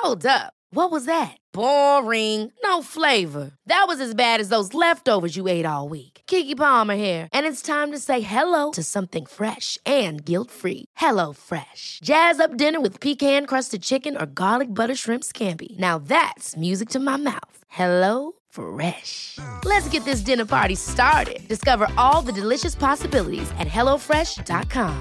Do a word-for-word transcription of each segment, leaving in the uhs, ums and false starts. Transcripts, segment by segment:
Hold up. What was that? Boring. No flavor. That was as bad as those leftovers you ate all week. Keke Palmer here, and it's time to say hello to something fresh and guilt-free. Hello Fresh. Jazz up dinner with pecan-crusted chicken or garlic butter shrimp scampi. Now that's music to my mouth. Hello Fresh. Let's get this dinner party started. Discover all the delicious possibilities at hello fresh dot com.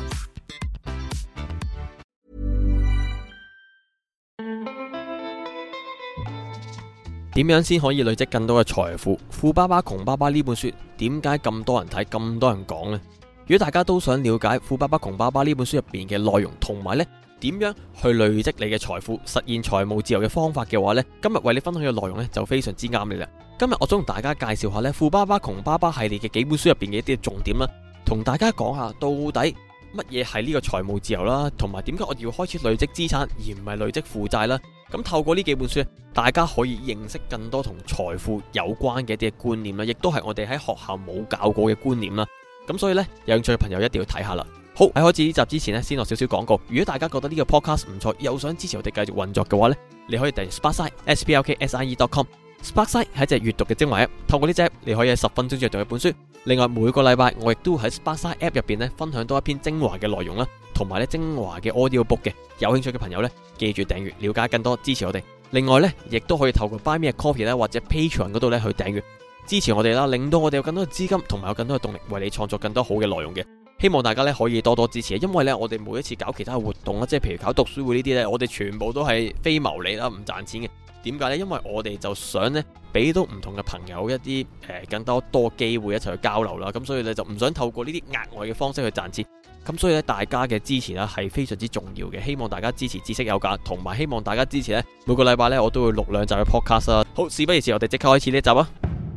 點樣先可以累積更多嘅財富？富爸爸窮爸爸呢本書點解咁多人睇，咁多人講呢？如果大家都想了解富爸爸窮爸爸呢本書入邊嘅內容，同埋呢點樣去累積你嘅財富，實現財務自由嘅方法嘅話呢，今日為你分享嘅內容呢就非常之啱你啦。今日我想同大家介紹下呢富爸爸窮爸爸系列嘅幾本書入邊嘅一啲重點啦，同大家講下到底乜嘢係呢個財務自由啦，同埋點解我哋要開始累積資產而唔係累積負債啦。咁透過呢幾本書，大家可以認識更多同財富有關嘅一啲觀念啦，亦都係我哋喺學校冇教過嘅觀念啦。咁所以呢，有興趣嘅朋友一定要睇下啦。好，喺開始呢集之前呢，先落少少廣告。如果大家覺得呢個 podcast 唔錯，又想支持我哋繼續運作嘅話呢，你可以訂閱 Sparkside S P L K S I E dot com。 Sparkside 係一隻閱讀嘅精華 app， 透過呢隻 app 你可以喺十分鐘之內讀一本書。另外每個禮拜我亦都喺 Sparkside app 入邊呢分享多一篇精華嘅內容啦，同埋咧精華嘅 audio book 嘅。有興趣嘅朋友呢，記住訂閱，了解更多，支持我哋。另外呢，亦都可以透過 Buy Me a Coffee 咧或者 Patreon 嗰度咧去訂閱，支持我哋啦，令到我哋有更多嘅資金，同埋有更多嘅動力，為你創作更多好嘅內容嘅。希望大家咧可以多多支持，因為咧我哋每一次搞其他嘅活動啦，即係譬如搞讀書會呢啲咧，我哋全部都係非牟利啦，唔賺錢嘅。點解呢？因為我哋就想呢，俾到唔同嘅朋友一啲誒、呃、更多多機會一齊去交流啦，咁所以咧就唔想透過呢啲額外嘅方式去賺錢。咁所以咧大家嘅支持咧係非常之重要嘅，希望大家支持知識有價，同埋希望大家支持呢，每個禮拜咧我都會錄兩集嘅 podcast 啦。好，事不宜遲，我哋即刻開始呢一集啊！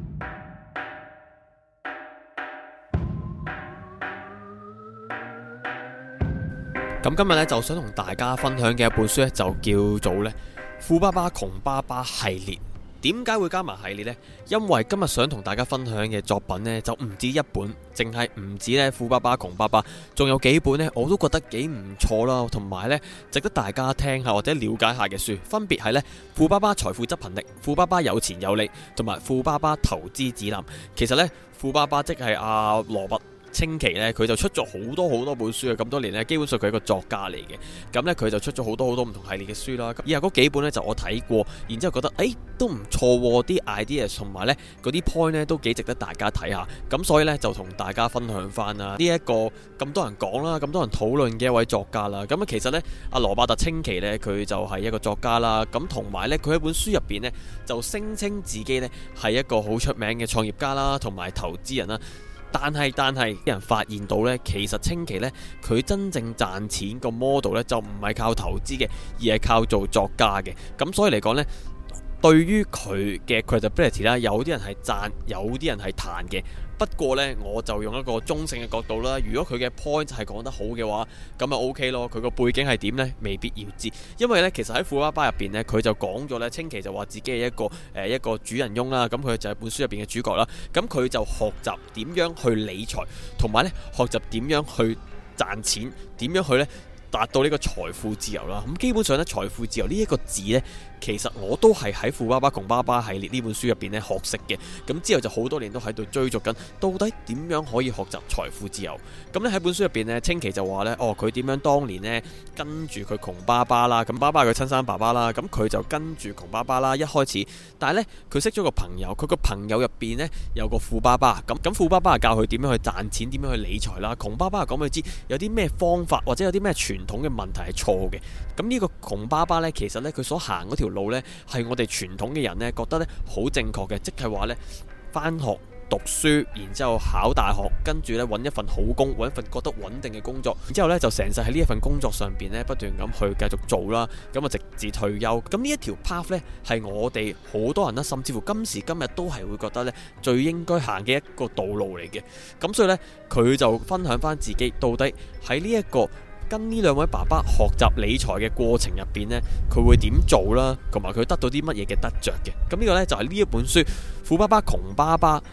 咁今日咧就想同大家分享嘅一本書咧就叫做咧富爸爸窮爸爸系列。點解會加埋系列呢？因為今日想同大家分享嘅作品呢，就唔止一本，淨係唔止咧富爸爸窮爸爸，仲有幾本呢，我都覺得幾唔錯啦，同埋呢，值得大家聽下或者了解下嘅書，分別係呢富爸爸財富執行力、富爸爸有錢有力同埋富爸爸投資指南。其實呢，富爸爸即係阿羅伯清崎呢，佢就出咗好多好多本書啊！咁多年呢，基本上佢係一個作家嚟嘅。咁呢，佢就出咗好多好多唔同系列嘅書啦。以下嗰幾本呢，就我睇過，然之後覺得誒都唔錯喎，啲 ideas 同埋呢嗰啲 point 呢都幾值得大家睇下。咁所以呢，就同大家分享翻啦呢一個咁多人講啦，咁多人討論嘅一位作家啦。咁啊其實呢，阿羅伯特清崎呢，佢就係一個作家啦。咁同埋呢，佢喺本書入邊呢，就聲稱自己呢係一個好出名嘅創業家啦，同埋投資人啦。但係但係，啲人發現到呢，其實清崎呢，佢真正賺錢個 model 呢，就唔係靠投資嘅，而係靠做作家嘅。咁所以嚟講呢，對於佢嘅 credibility 啦，有啲人係讚，有啲人係彈嘅。不過呢，我就用一個中性嘅角度啦。如果佢嘅 point 係講得好嘅話，咁就 OK 咯。佢個背景係點呢？未必要知。因為呢，其實喺富爸爸入邊呢，佢就講咗呢，清崎就話自己係一個誒、呃、一個主人翁啦。咁佢就係本書入邊嘅主角啦。咁佢就學習點樣去理財，同埋呢學習點樣去賺錢，點樣去呢達到呢個財富自由啦。咁基本上呢，財富自由呢一個字呢，其實我都係喺富爸爸窮爸爸系列呢本書入邊咧學識嘅。咁之後就好多年都喺度追逐緊，到底點樣可以學習財富自由？咁咧喺本書入邊呢，清崎就話呢，哦，佢點樣當年呢跟住佢窮爸爸啦，咁爸爸係佢親生爸爸啦，咁佢就跟住窮爸爸啦。一開始，但係呢，佢識咗個朋友，佢個朋友入邊呢有個富爸爸，咁咁富爸爸係教佢點樣去賺錢，點樣去理財啦。窮爸爸係講俾佢知有啲咩方法或者有啲咩傳統嘅問題係錯嘅。咁呢個窮爸爸呢，其實呢，佢所行嗰條路呢，係我哋傳統嘅人呢覺得呢好正確嘅，即係話呢，返學讀書，然之後考大學，跟住呢揾一份好工，揾一份覺得穩定嘅工作，然之後呢就成世喺呢一份工作上邊呢不斷咁去繼續做啦，咁啊直至退休。咁呢一條 path 呢係我哋好多人啦，甚至乎今時今日都係會覺得呢最應該行嘅一個道路嚟嘅。咁所以呢，佢就分享翻自己到底喺呢一個跟呢兩位爸爸學習理財嘅過程入邊呢，佢會點做啦，同埋佢得到啲乜嘢嘅得着嘅。咁呢個呢，就係呢一本書《富爸爸窮爸爸》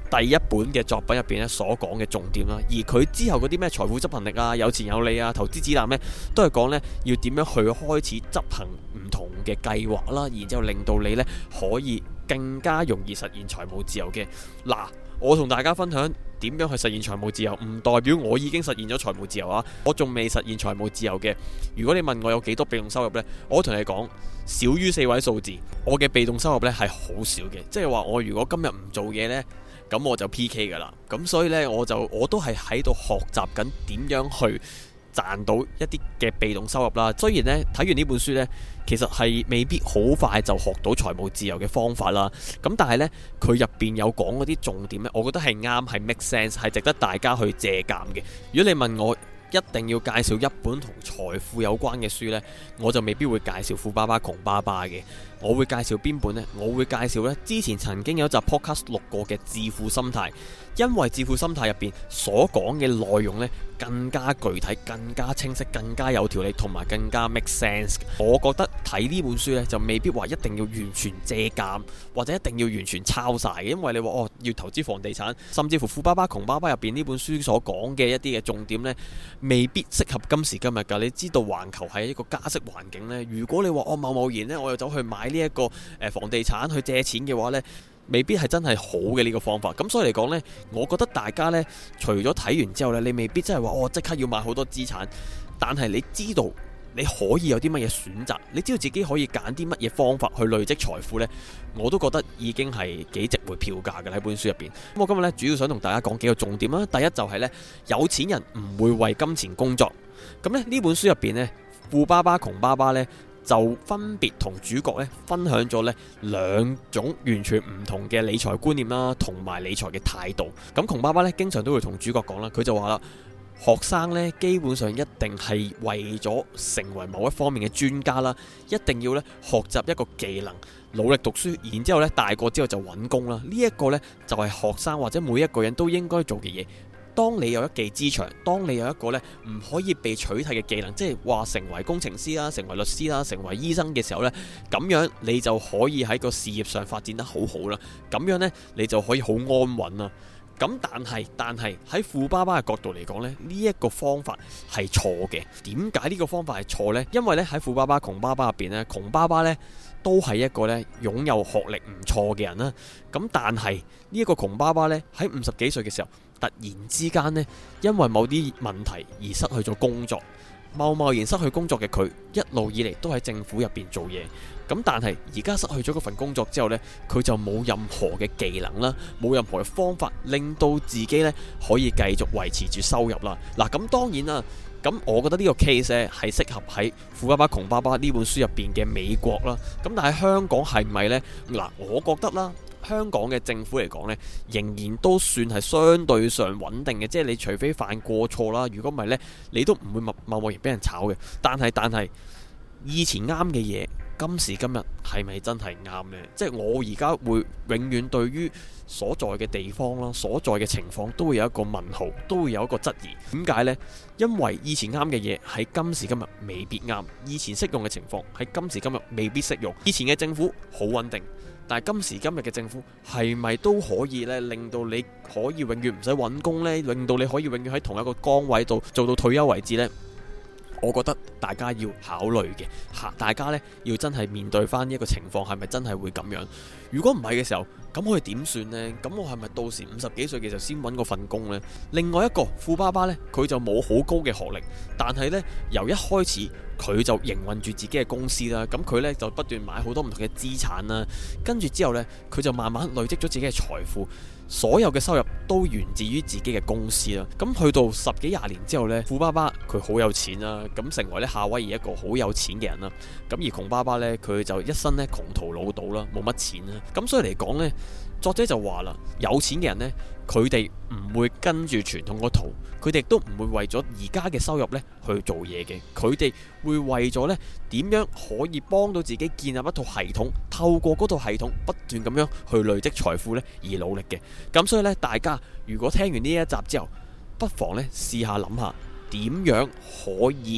第一本嘅作品入邊咧所講嘅重點啦，而佢之後嗰啲咩財富執行力啊、有錢有理啊、投資指南呢，都係講呢要點樣去開始執行唔同嘅計劃啦，然之後令到你呢可以更加容易實現財務自由嘅。嗱，我同大家分享點樣去實現財務自由，唔代表我已經實現咗財務自由啊！我仲未實現財務自由嘅。如果你問我有幾多被動收入呢，我同你講少於四位數字。我嘅被動收入呢係好少嘅，即係話我如果今日唔做嘢呢，咁我就 P K 噶啦。咁所以呢，我就我都係喺度學習緊點樣去賺到一啲嘅被動收入啦。雖然呢，睇完呢本書呢，其實係未必好快就學到財務自由嘅方法啦。咁但係呢，佢入邊有講嗰啲重點呢，我覺得係啱，係 make sense，係值得大家去借鑑嘅。如果你問我一定要介紹一本同財富有關嘅書呢，我就未必會介紹富爸爸窮爸爸嘅。我會介紹邊本呢？我會介紹呢之前曾經有一集 podcast 錄過嘅致富心態，因為致富心態入邊所講嘅內容呢，更加具體、更加清晰、更加有條理，同埋更加 make sense。我覺得睇呢本書呢，就未必話一定要完全借鑑，或者一定要完全抄晒嘅，因為你話哦要投資房地產，甚至乎富爸爸窮爸爸入邊呢本書所講嘅一啲嘅重點呢，未必適合今時今日㗎。你知道環球係一個加息環境呢，如果你話我貿貿然呢，我又走去買呢一個誒房地產去借錢嘅話呢，未必係真係好嘅呢個方法。咁所以嚟講呢，我覺得大家呢，除咗睇完之後呢，你未必真係話我即刻要買好多資產，但係你知道你可以有啲乜嘢選擇，你知道自己可以揀啲乜嘢方法去累積財富呢，我都覺得已經係幾值回票價嘅喺本書入邊。咁我今日呢，主要想同大家講幾個重點啦。第一就係呢，有錢人唔會為金錢工作。咁呢呢本書入邊呢，富爸爸窮爸爸呢，就分別同主角咧分享咗咧兩種完全唔同嘅理財觀念啦，同埋理財嘅態度。咁窮爸爸咧經常都會同主角講啦，佢就話啦，學生咧基本上一定係為咗成為某一方面嘅專家啦，一定要咧學習一個技能，努力讀書，然之後咧大個之後就揾工啦。呢一個咧就係學生或者每一個人都應該做嘅嘢。當你有一技之長，當你有一個咧唔可以被取替嘅技能，即係話成為工程師啦、成為律師啦、成為醫生嘅時候呢，咁樣你就可以喺個事業上發展得好好啦。咁樣呢，你就可以好安穩啦。咁但係但係喺富爸爸嘅角度嚟講呢，呢一個方法係錯嘅。點解呢個方法係錯呢？因為呢，喺富爸爸窮爸爸入邊呢，窮爸爸呢都係一個呢擁有學歷唔錯嘅人啦。咁但係呢一個窮爸爸呢，喺五十幾歲嘅時候，突然之間呢，因為某啲問題而失去咗工作，貿貿然失去工作嘅佢，一路以嚟都喺政府入邊做嘢。咁但係而家失去咗嗰份工作之後呢，佢就冇任何嘅技能啦，冇任何嘅方法令到自己呢可以繼續維持住收入啦。嗱，咁當然啦，咁我覺得呢個 case 呢係適合喺《富爸爸窮爸爸》呢本書入邊嘅美國啦。咁但係香港係咪呢？嗱，我覺得啦。香港嘅政府嚟講呢，仍然都算係相對上穩定嘅，即係你除非犯過錯啦，如果唔係呢，你都唔會貿貿然俾人炒嘅。但係但係以前啱嘅嘢，今時今日係咪真係啱呢？即係我而家會永遠對於所在嘅地方啦、所在嘅情況都會有一個問號，都會有一個質疑。點解呢？因為以前啱嘅嘢喺今時今日未必啱，以前適用嘅情況喺今時今日未必適用。以前嘅政府好穩定。但係今時今日嘅政府係咪都可以咧，令到你可以永遠唔使揾工呢？令到你可以永遠喺同一個崗位度做到退休為止呢？我覺得大家要考慮嘅嚇，大家呢要真係面對翻一個情況，係咪真係會咁樣？如果唔係嘅時候，咁我哋點算呢？咁我係咪到時五十幾歲嘅時候先揾個份工呢？另外一個富爸爸呢，佢就冇好高嘅學歷，但係呢，由一開始佢就營運住自己嘅公司啦。咁佢呢就不斷買好多唔同嘅資產啦，跟住之後呢，佢就慢慢累積咗自己嘅財富。所有嘅收入都源自於自己嘅公司啦。咁去到十幾廿年之後呢，富爸爸佢好有錢啦，咁成為咧夏威夷一個好有錢嘅人啦。咁而窮爸爸呢，佢就一生咧窮途潦倒啦，冇乜錢啦。咁所以嚟講呢，作者就話啦，有錢嘅人呢，佢哋唔會跟住傳統個途，佢哋亦都唔會為咗而家嘅收入呢去做嘢嘅，佢哋會為咗呢點樣可以幫到自己建立一套系統，透過嗰套系統不斷咁樣去累積財富呢而努力嘅。咁所以呢，大家如果聽完呢一集之後，不妨呢試下諗下點樣可以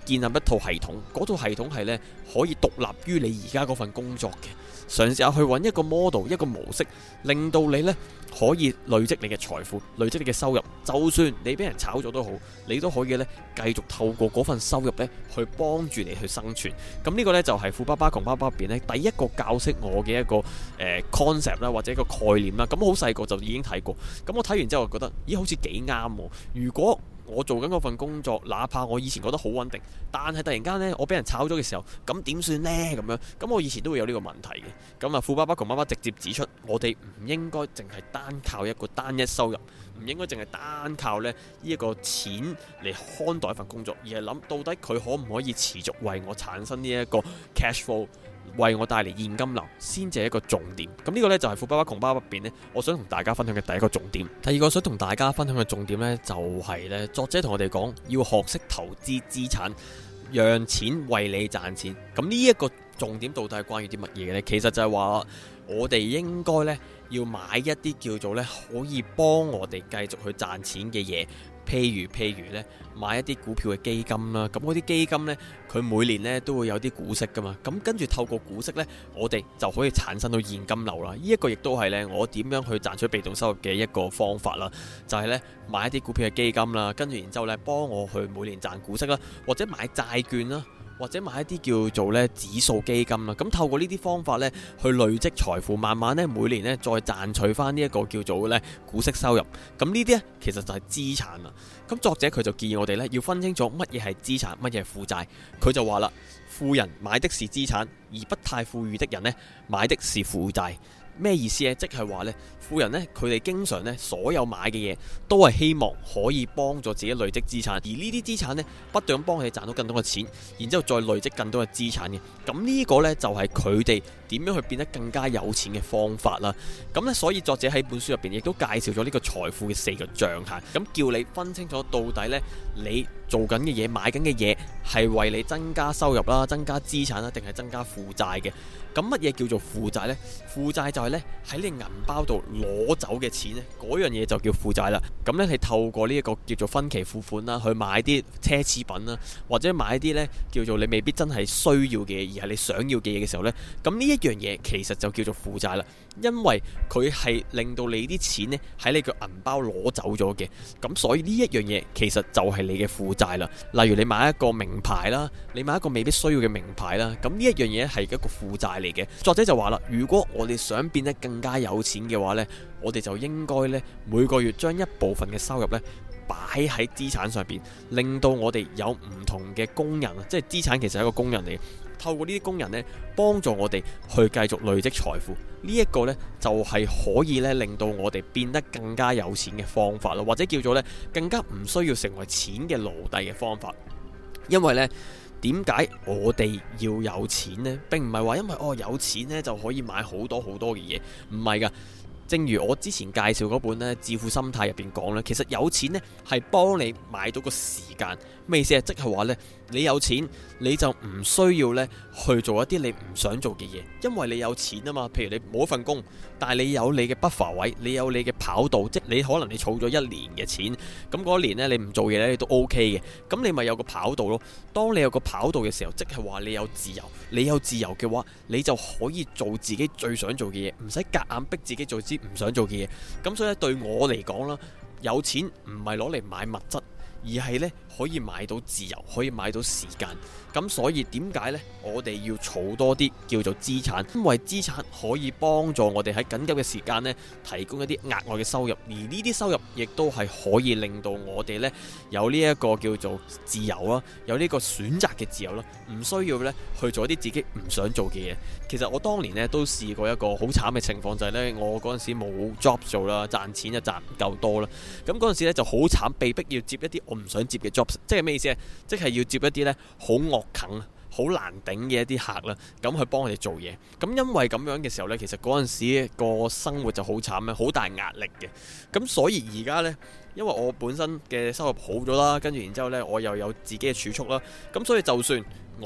建立一套系統，嗰套系統係呢可以獨立於你而家嗰份工作嘅。嘗試下去揾一個 model 一個模式，令到你呢可以累積你嘅財富，累積你嘅收入。就算你俾人炒咗都好，你都可以呢繼續透過嗰份收入呢去幫住你去生存。咁呢個呢，就係富爸爸窮爸爸入邊呢第一個教識我嘅一個誒、呃、concept 啦，或者一個概念啦。咁好細個就已經睇過，咁我睇完之後覺得咦好似幾啱喎。如果我做緊嗰份工作，哪怕我以前覺得好穩定，但係突然間呢，我俾人炒咗嘅時候，咁點算呢？咁樣，咁我以前都會有呢個問題嘅。咁啊，富爸爸窮爸爸直接指出，我哋唔應該淨係單靠一個單一收入，唔應該淨係單靠呢呢一個錢嚟看待一份工作，而係諗到底佢可唔可以持續為我產生呢一個 cash flow，為我帶嚟現金流，先至係一個重點。咁呢個呢，就係富爸爸窮爸爸入邊呢，我想同大家分享嘅第一個重點。第二個想同大家分享嘅重點呢，就係呢作者同我哋講，要學識投資資產，讓錢為你賺錢。咁呢一個重點到底係關於啲乜嘢嘅呢？其實就係話我哋應該呢，要買一啲叫做呢可以幫我哋繼續去賺錢嘅嘢。譬如譬如咧，買一啲股票嘅基金啦，咁嗰啲基金呢，佢每年呢都會有啲股息噶嘛，咁跟住透過股息呢，我哋就可以產生到現金流啦。呢一個亦都係呢我點樣去賺取被動收入嘅一個方法啦，就係呢買一啲股票嘅基金啦，跟住然之後呢幫我去每年賺股息啦，或者買債券啦，或者買一啲叫做呢指數基金啦，咁透過呢啲方法呢去累積財富，慢慢呢每年呢再賺取翻呢一個叫做呢股息收入。咁呢啲呢其實就係資產啦。咁作者佢就建議我哋呢要分清楚乜嘢係資產，乜嘢係負債。佢就話啦，富人買的是資產，而不太富裕的人呢買的是負債。咩意思呢？即係話呢，富人呢，佢哋經常呢，所有買嘅嘢都係希望可以幫助自己累積資產，而呢啲資產呢，不斷幫佢哋賺到更多嘅錢，然之後再累積更多嘅資產嘅。咁呢個呢，就係佢哋點樣去變得更加有錢嘅方法啦。咁呢，所以作者喺本書入邊亦都介紹咗呢個財富嘅四個象限，咁叫你分清楚到底呢，你做緊嘅嘢、買緊嘅嘢係為你增加收入啦、增加資產啦，定係增加負債嘅。咁乜嘢叫做負債呢？負債就係呢，喺你銀包度攞走嘅錢呢，嗰樣嘢就叫負債啦。咁呢，係透過呢一個叫做分期付款啦，去買啲奢侈品啦，或者買啲呢叫做你未必真係需要嘅嘢，而係你想要嘅嘢嘅時候呢，咁呢一樣嘢其實就叫做負債啦。因為佢係令到你啲錢呢喺你個銀包攞走咗嘅，咁所以呢一樣嘢其實就係你嘅負債啦。例如你買一個名牌啦，你買一個未必需要嘅名牌啦，咁呢一樣嘢係一個負債嚟嘅。作者就話啦，如果我哋想變得更加有錢嘅話呢，我哋就應該呢每個月將一部分嘅收入呢擺喺資產上邊，令到我哋有唔同嘅工人啊，即係資產其實係一個工人嚟，透過呢啲工人呢幫助我哋去繼續累積財富。呢一個呢就係可以呢令到我哋變得更加有錢嘅方法咯，或者叫做呢更加唔需要成為錢嘅奴隸嘅方法。因為呢點解我哋要有錢呢？並唔係話因為哦有錢呢就可以買好多好多嘅嘢，唔係噶。正如我之前介紹嗰本呢《致富心態》入邊講呢，其實有錢呢係幫你買到個時間。咩意思啊？即係話呢，你有錢你就唔需要呢去做一啲你唔想做嘅嘢，因為你有錢啊嘛。譬如你冇一份工，但係你有你嘅buffer位，你有你嘅跑道，即係你可能你儲咗一年嘅錢，咁嗰一年呢你唔做嘢呢你都 OK 嘅，咁你咪有個跑道咯。當你有個跑道嘅時候，即係話你有自由，你有自由嘅話，你就可以做自己最想做嘅嘢，唔使夾硬逼自己做啲唔想做嘅嘢。咁所以對我嚟講啦，有錢唔係攞嚟買物質，而係呢可以買到自由，可以買到時間。咁所以點解呢？我哋要儲多啲叫做資產，因為資產可以幫助我哋喺緊急嘅時間呢提供一啲額外嘅收入，而呢啲收入亦都係可以令到我哋呢有呢一個叫做自由啦，有呢個選擇嘅自由啦，唔需要呢去做一啲自己唔想做嘅嘢。其實我當年呢都試過一個好慘嘅情況，就係呢：我嗰陣時冇 job 做啦，賺錢就賺唔夠多啦。咁嗰陣時呢就好慘，被逼要接一啲我唔想接嘅 jobs， 即係咩意思啊？即係要接一啲呢好惡啃、好難頂嘅一啲客啦，咁去幫佢哋做嘢。咁因為咁樣嘅時候呢，其實嗰陣時個生活就好慘咧，好大壓力嘅。咁所以而家呢，因為我本身嘅收入好咗啦，跟住然之後呢，我又有自己嘅儲蓄啦，咁所以就算我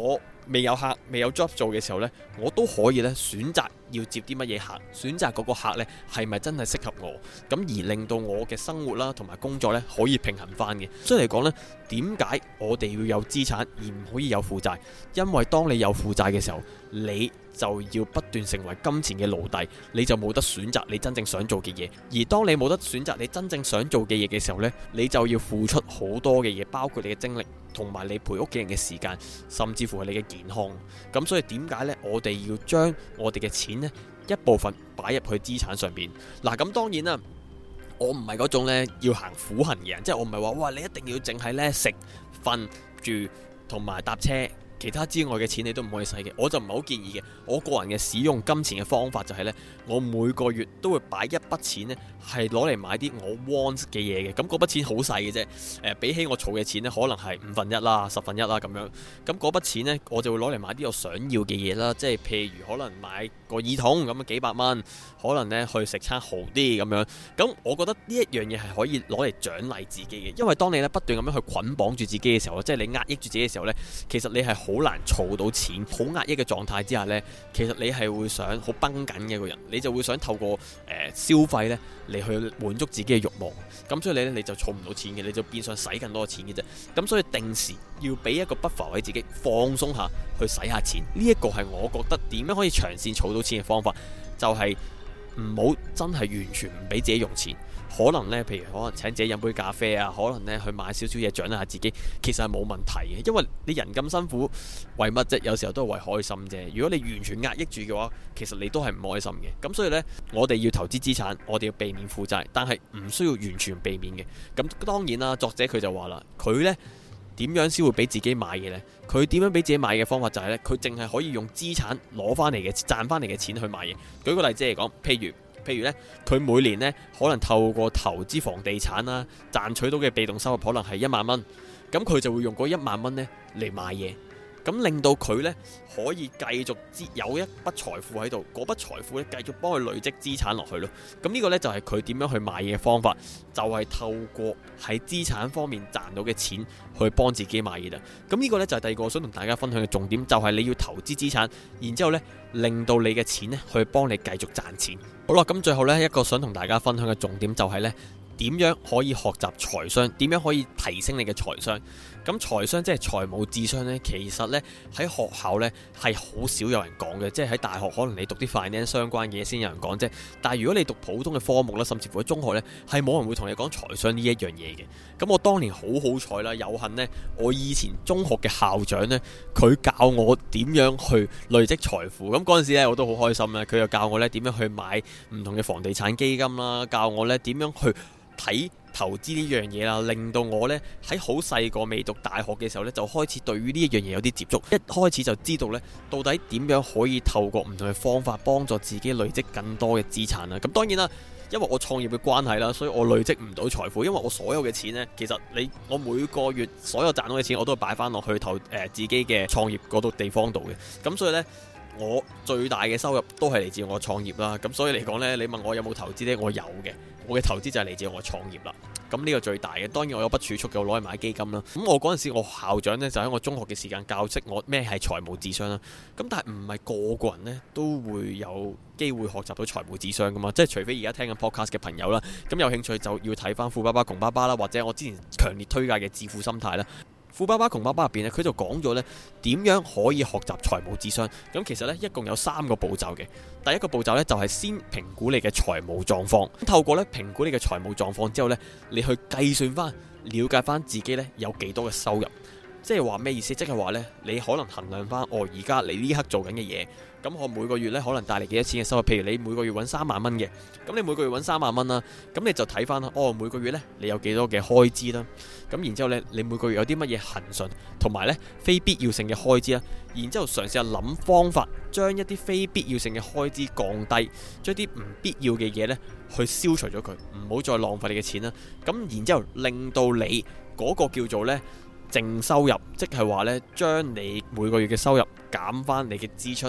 未有客未有 job 做嘅時候呢，我都可以咧選擇要接啲乜嘢客，選擇嗰個客呢係咪真係適合我，咁而令到我嘅生活啦同埋工作呢可以平衡翻嘅。所以嚟講呢，點解我哋要有資產而唔可以有負債？因為當你有負債嘅時候，你就要不斷成為金錢嘅奴隸，你就冇得選擇你真正想做嘅嘢。而當你冇得選擇你真正想做嘅嘢嘅時候呢，你就要付出好多嘅嘢，包括你嘅精力同埋你陪屋企人嘅時間，甚至乎係你嘅健康。咁所以點解呢？我哋要將我哋嘅錢呢一部分擺入去資產上邊。嗱，咁當然啦，我唔係嗰種呢要行苦行嘅人，即係我唔係話哇你一定要淨係呢食瞓住同埋搭車，其他之外嘅錢你都唔可以使嘅，我就唔係好建議嘅。我個人嘅使用金錢嘅方法就係呢：我每個月都會擺一筆錢呢係攞嚟買啲我 want 嘅嘢嘅。咁嗰筆錢好細嘅啫，誒比起我儲嘅錢呢，可能係五分一啦、十分一啦咁樣。咁嗰筆錢呢，我就會攞嚟買啲我想要嘅嘢啦，即係譬如可能買個耳筒咁啊幾百蚊，可能呢去食餐豪啲咁樣。咁我覺得呢一樣嘢係可以攞嚟獎勵自己嘅，因為當你呢不斷咁樣去捆綁住自己嘅時候，即係你壓抑住自己嘅時候呢，其實你係好難儲到錢，好壓抑嘅狀態之下呢，其實你係會想好繃緊嘅一個人，你就會想透過誒、呃、消費呢嚟去滿足自己嘅慾望，咁所以你呢，你就儲唔到錢嘅，你就變相使更多嘅錢嘅啫。咁所以定時要俾一個 buffer俾自己放鬆下，去使下錢，呢、這、一個係我覺得點樣可以長線儲到錢嘅方法，就係唔好真係完全唔俾自己用錢。可能呢，譬如可能請自己飲杯咖啡啊，可能呢去買少少嘢獎勵下自己，其實係冇問題嘅，因為你人咁辛苦為乜啫？有時候都係為開心啫。如果你完全壓抑住嘅話，其實你都係唔開心嘅。咁所以呢，我哋要投資資產，我哋要避免負債，但係唔需要完全避免嘅。咁當然啦，作者佢就話啦，佢呢點樣先會俾自己買嘢呢？佢點樣俾自己買嘅方法就係呢：佢淨係可以用資產攞翻嚟嘅賺翻嚟嘅錢去買嘢。舉個例子嚟講，譬如。譬如咧，佢每年咧可能透過投資房地產啦，賺取到嘅被動收入可能係一萬蚊，咁佢就會用嗰一萬蚊咧嚟買嘢，咁令到佢咧可以繼續有一筆財富喺度，嗰筆財富咧繼續幫佢累積資產落去咯。咁呢個咧就係佢點樣去買嘢嘅方法，就係透過喺資產方面賺到嘅錢去幫自己買嘢啦。咁呢個咧就係第二個我想同大家分享嘅重點，就係你要投資資產，然之後咧令到你嘅錢咧去幫你繼續賺錢。好啦，咁最後呢，一個想同大家分享嘅重點就係呢：點樣可以學習財商，點樣可以提升你嘅財商。咁財商即係財務智商呢，其實呢喺學校呢係好少有人講嘅，即係喺大學可能你讀啲 finance 相關嘅嘢先有人講啫。但係如果你讀普通嘅科目啦，甚至乎喺中學呢，係冇人會同你講財商呢一樣嘢嘅。咁我當年好好彩啦，有幸呢，我以前中學嘅校長呢，佢教我點樣去累積財富。咁嗰陣時呢，我都好開心啦。佢又教我呢點樣去買唔同嘅房地產基金啦，教我呢點樣去睇投資呢樣嘢啦，令到我呢喺好細個未讀大學嘅時候呢，就開始對於呢一樣嘢有啲接觸，一開始就知道呢到底點樣可以透過唔同嘅方法幫助自己累積更多嘅資產啦。咁當然啦，因為我創業嘅關係啦，所以我累積唔到財富，因為我所有嘅錢呢，其實你我每個月所有賺到嘅錢，我都擺翻落去投誒、呃、自己嘅創業嗰度地方度嘅。咁所以呢，我最大嘅收入都係嚟自我創業啦。咁所以嚟講呢，你問我有冇投資呢？我有嘅。我嘅投資就係嚟自我創業啦，咁呢個最大嘅。當然我有筆儲蓄嘅，我攞去買基金啦。咁我嗰陣時我校長呢，就喺我中學嘅時間教識我咩係財務智商啦。咁但係唔係個個人呢都會有機會學習到財務智商噶嘛，即係除非而家聽緊 podcast 嘅朋友啦，咁有興趣就要睇翻富爸爸窮爸爸啦，或者我之前強烈推介嘅致富心態啦。富爸爸窮爸爸入邊咧，佢就講咗咧點樣可以學習財務智商。咁其實咧一共有三個步驟嘅。第一個步驟咧就係先評估你嘅財務狀況，透過咧評估你嘅財務狀況之後咧，你去計算翻、了解翻自己咧有幾多嘅收入。即係話咩意思？即係話呢，你可能衡量翻，哦，而家你呢刻做緊嘅嘢，咁我每個月呢可能帶嚟幾多錢嘅收入？譬如你每個月揾三萬蚊嘅，咁你每個月揾三萬蚊啦，咁你就睇翻啦，哦，每個月呢你有幾多嘅開支啦，咁然之後呢，你每個月有啲乜嘢恆順同埋呢非必要性嘅開支啦，然之後嘗試下諗方法，將一啲非必要性嘅開支降低，將啲唔必要嘅嘢呢去消除咗佢，唔好再浪費你嘅錢啦。咁然之後令到你嗰個叫做呢淨收入，即係話呢，將你每個月嘅收入減翻你嘅支出，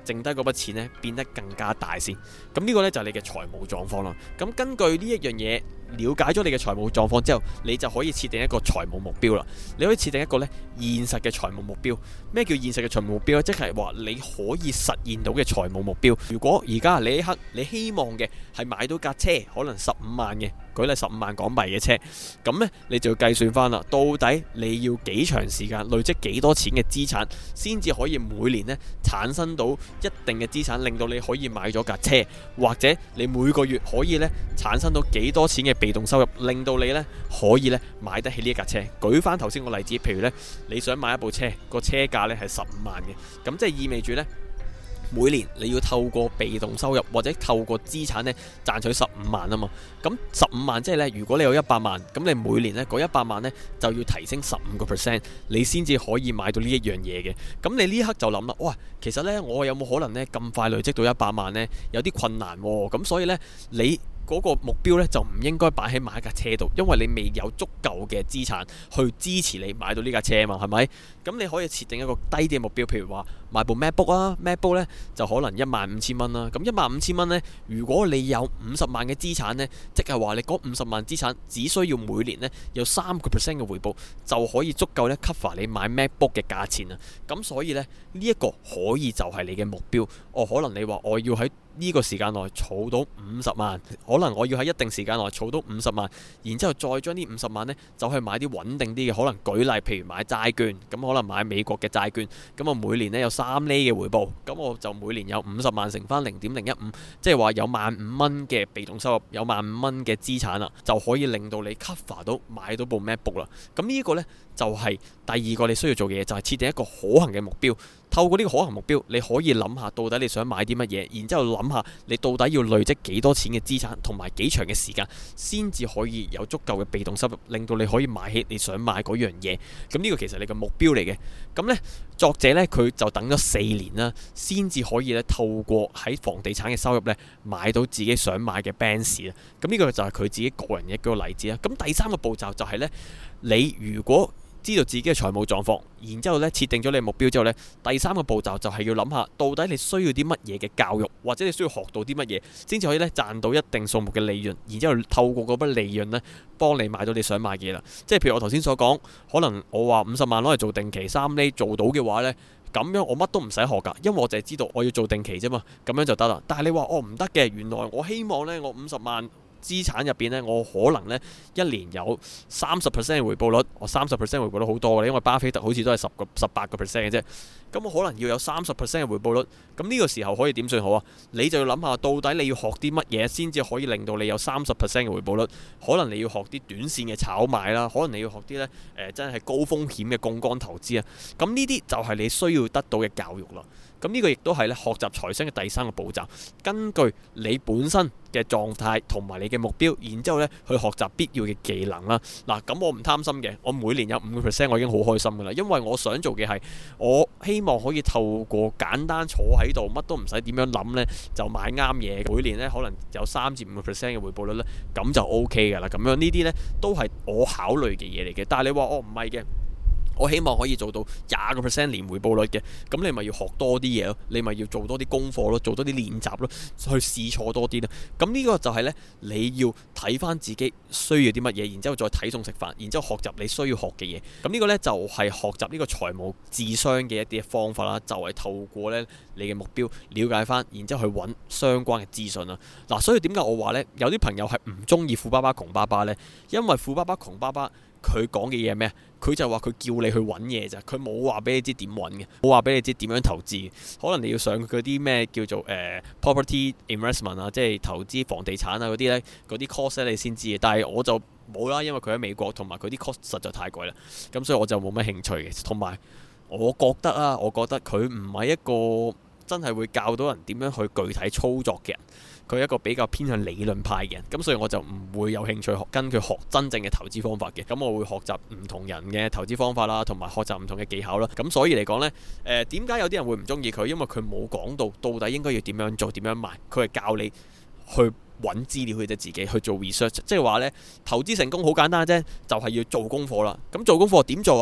剩低嗰筆錢呢變得更加大先。咁呢個呢，就係你嘅財務狀況啦。咁根據呢一樣嘢，了解咗你嘅財務狀況之後，你就可以設定一個財務目標啦。你可以設定一個呢現實嘅財務目標。咩叫現實嘅財務目標呢？即係話你可以實現到嘅財務目標。如果而家你一刻你希望嘅係買到架車，可能十五萬嘅，舉例十五萬港幣嘅車，咁呢，你就要計算翻啦，到底你要幾長時間累積幾多錢嘅資產，先至可以每年呢產生到一定嘅資產，令到你可以買咗架車，或者你每個月可以呢產生到幾多錢嘅被動收入，令到你呢可以呢買得起呢一架車。舉翻頭先個例子，譬如呢，你想買一部車，個車價呢係十五萬嘅，咁即係意味住呢，每年你要透過被動收入或者透過資產呢賺取十五萬啊嘛。咁十五萬即係呢，如果你有一百萬，咁你每年呢嗰一百萬呢就要提升十五個 percent， 你先至可以買到呢一樣嘢嘅。咁你呢刻就諗啦，哇，其實呢，我有冇可能呢咁快累積到一百萬呢？有啲困難喎。咁所以呢，你嗰個目標呢就唔應該擺喺買一架車度，因為你未有足夠嘅資產去支持你買到呢架車啊嘛，係咪？咁你可以設定一個低啲嘅目標，譬如話買部 MacBook 啊 ，MacBook 呢就可能一萬五千蚊啦。咁一萬五千蚊呢，如果你有五十萬嘅資產呢，即係話你嗰五十萬資產只需要每年呢有三個 percent 嘅回報，就可以足夠呢 cover 你買 MacBook 嘅價錢啊。咁所以呢，呢一個可以就係你嘅目標。哦，可能你話我要喺呢個時間內儲到五十萬，可能我要喺一定時間內儲到五十萬，然之後再將呢五十萬呢就去買啲穩定啲嘅，可能舉例譬如買債券，咁可能買美國嘅債券，咁我每年呢有三厘嘅回報，咁我就每年有五十萬乘翻零點零一五，即係話有萬五蚊嘅被動收入，有萬五蚊嘅資產啦，就可以令到你 cover 到買到部 MacBook 啦。咁呢個呢，就係第二個你需要做嘅嘢，就係設定一個可行嘅目標。透過呢個可行目標，你可以諗下到底你想買啲乜嘢，然之後諗下你到底要累積幾多錢嘅資產，同埋幾長嘅時間，先至可以有足夠嘅被動收入，令到你可以買起你想買嗰樣嘢。咁呢個其實你嘅目標嚟嘅。咁呢，作者呢，佢就等咗四年啦，先至可以咧透過喺房地產嘅收入呢買到自己想買嘅 Benz 啦。咁呢個就係佢自己個人嘅一個例子啦。咁第三個步驟就係呢：你如果知道自己嘅財務狀況，然之後咧設定咗你目標之後呢，第三個步驟就係要諗下，到底你需要啲乜嘢嘅教育，或者你需要學到啲乜嘢，先至可以咧賺到一定數目嘅利潤，然之後透過嗰筆利潤呢，幫你買到你想買嘅嘢啦。即係譬如我頭先所講，可能我話五十萬攞嚟做定期三厘做到嘅話呢，咁樣我乜都唔使學㗎，因為我就係知道我要做定期啫嘛，咁樣就得啦。但係你話我唔得嘅，原來我希望呢，我五十萬資產入邊呢，我可能呢一年有三十 percent 嘅回報率，我三十 percent 回報率好多嘅，因為巴菲特好似都係十個十八個 percent 嘅啫。咁我可能要有三十 percent 嘅回報率，咁呢個時候可以點算好啊？你就要諗下，到底你要學啲乜嘢先至可以令到你有三十 percent 嘅回報率？可能你要學啲短線嘅炒賣啦，可能你要學啲呢誒、呃、真係高風險嘅槓桿投資啊。咁呢啲就係你需要得到嘅教育啦。咁呢個亦都係咧學習財商嘅第三個步驟，根據你本身嘅狀態同埋你嘅目標，然之後咧去學習必要嘅技能啦。嗱，咁我唔貪心嘅，我每年有五個 percent，我已經好開心噶啦，因為我想做嘅係，我希望可以透過簡單坐喺度，乜都唔使點樣諗呢，就買啱嘢，每年咧可能有三至五個 percent 嘅回報率呢，咁就 O K 噶啦。咁樣呢啲呢，都係我考慮嘅嘢嚟嘅。但係你話我唔係嘅。我希望可以做到廿個 percent 年回報率嘅，咁你咪要學多啲嘢咯，你咪要做多啲功課咯，做多啲練習咯，去試錯多啲咯。咁呢個就係呢，你要睇翻自己需要啲乜嘢，然之後再睇餸食飯，然之後學習你需要學嘅嘢。咁呢個呢，就係學習呢個財務智商嘅一啲方法啦，就係透過呢你嘅目標了解翻，然之後去揾相關嘅資訊啦。嗱，所以點解我話呢，有啲朋友係唔中意富爸爸窮爸爸呢？因為富爸爸窮爸爸佢講嘅嘢係咩？佢就話佢叫你去揾嘢咋，佢冇話俾你知點揾嘅，冇話俾你知點樣投資。可能你要上嗰啲咩叫做誒、呃、property investment 啊，即係投資房地產啊嗰啲呢，嗰啲 course 你先知嘅。但係我就冇啦，因為佢喺美國，同埋佢啲 course 實在太貴啦，咁所以我就冇乜興趣嘅。同埋我覺得啊，我覺得佢唔係一個真係會教到人點樣去具體操作嘅人。佢係一個比較偏向理論派嘅人，咁所以我就唔會有興趣學跟佢學真正嘅投資方法嘅。咁我會學習唔同人嘅投資方法啦，同埋學習唔同嘅技巧啦。咁所以嚟講呢，誒點解有啲人會唔中意佢？因為佢冇講到到底應該要點樣做、點樣賣。佢係教你去揾資料，佢哋自己去做 research。即係話呢，投資成功好簡單啫，就係要做功課啦。咁做功課點做啊？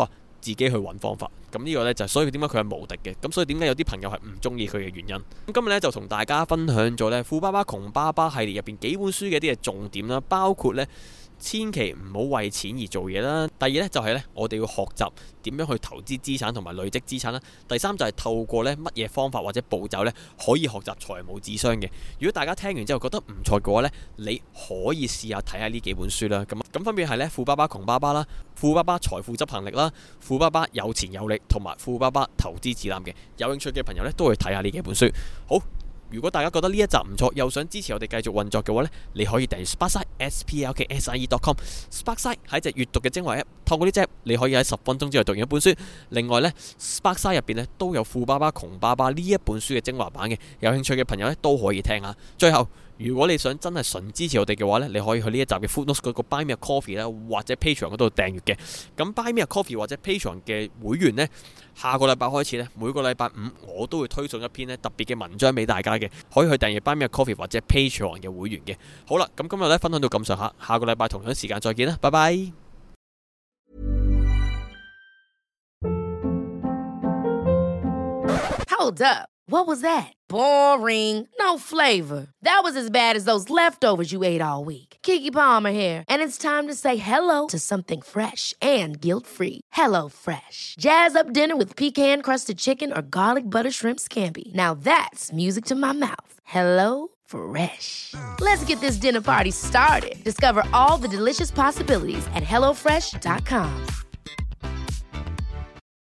自己去揾方法。咁呢個呢，就係所以點解佢係無敵嘅。咁所以點解有啲朋友係唔中意佢嘅原因。咁今日呢，就同大家分享咗呢《富爸爸窮爸爸》系列入邊幾本書嘅一啲嘅重點啦，包括呢，千祈唔好為錢而做嘢啦。第二呢，就係呢，我哋要學習點樣去投資資產同埋累積資產啦。第三就係透過呢乜嘢方法或者步驟呢，可以學習財務智商嘅。如果大家聽完之後覺得唔錯嘅話呢，你可以試下睇下呢幾本書啦。咁咁分別係呢《富爸爸窮爸爸》啦，《富爸爸財富執行力》啦，《富爸爸有錢有力》同埋《富爸爸投資指南》嘅。有興趣嘅朋友呢，都去睇下呢幾本書。好。如果大家覺得呢一集唔錯，又想支持我哋繼續運作嘅話呢，你可以訂閱 Sparkside S P L K S I E dot com。Sparkside 係一隻閱讀嘅精華 app， 透過呢隻 app 你可以喺十分鐘之內讀完一本書。另外呢 Sparkside 入邊呢都有《富爸爸窮爸爸》呢一本書嘅精華版嘅，有興趣嘅朋友呢都可以聽下。最後，如果你想真係純支持我哋嘅話呢，你可以去呢一集嘅 Footnotes 嗰個 Buy Me a Coffee 啦，或者 Patreon 嗰度訂閱嘅。咁 Buy Me a Coffee 或者 Patreon 嘅會員呢，下個禮拜開始呢，每個禮拜五我都會推送一篇呢特別嘅文章俾大家嘅，可以去訂閱 Buy Me a Coffee 或者 Patreon 嘅會員嘅。好啦，咁今日呢分享到咁上下，下個禮拜同樣時間再見啦，拜拜。 Hold up. What was that? Boring. No flavor. That was as bad as those leftovers you ate all week. Keke Palmer here, and it's time to say hello to something fresh and guilt-free. Hello Fresh. Jazz up dinner with pecan-crusted chicken or garlic butter shrimp scampi. Now that's music to my mouth. Hello Fresh. Let's get this dinner party started. Discover all the delicious possibilities at hello fresh dot com.